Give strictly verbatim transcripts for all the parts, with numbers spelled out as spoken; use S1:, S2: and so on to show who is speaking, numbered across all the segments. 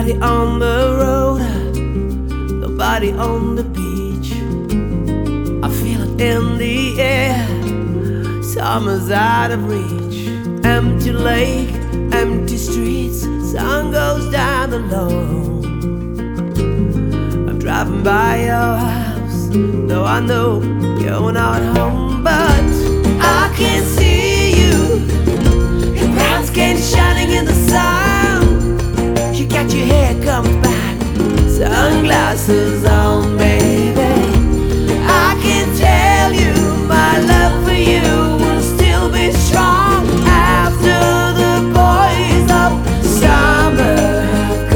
S1: Nobody on the road, nobody on the beach. I feel it in the air, summer's out of reach. Empty lake, empty streets, sun goes down alone. I'm driving by your house, though I know you're not home. But I can see you, your brown skin shining in the sun. You got your hair combed back, sunglasses on, baby. I can tell you my love for you will still be strong after the boys of summer have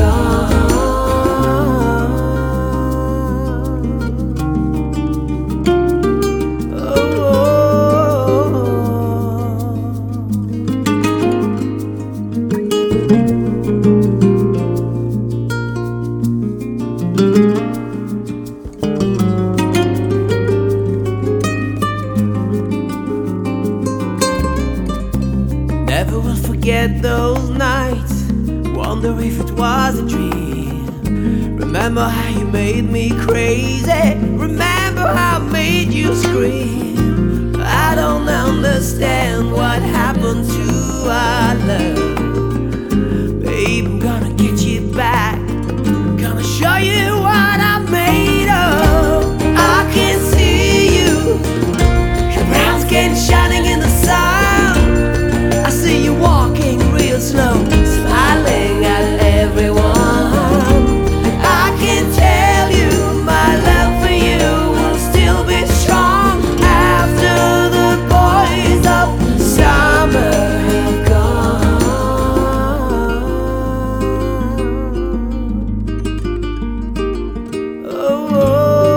S1: Never will forget those nights, wonder if it was a dream. Remember how you made me crazy, remember how I made you scream. I don't understand what happened to our love. Babe, I'm gonna get you back, gonna show you what I'm made of. I can see you, your brown skin shining in the sun. I see you walking real slow, smiling at everyone. I can tell you my love for you will still be strong after the boys of summer have gone. Oh.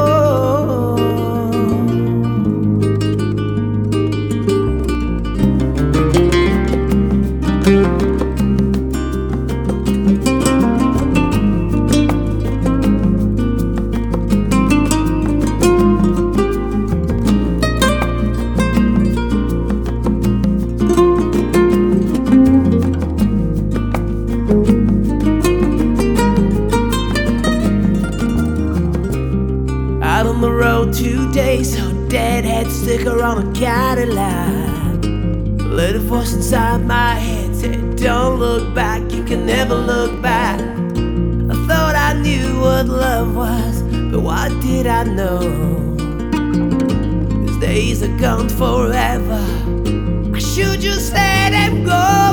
S1: Out on the road today, so deadhead sticker on a Cadillac. Little voice inside my head said, don't look back, you can never look back. I thought I knew what love was, but what did I know? These days are gone forever, I should just let them go.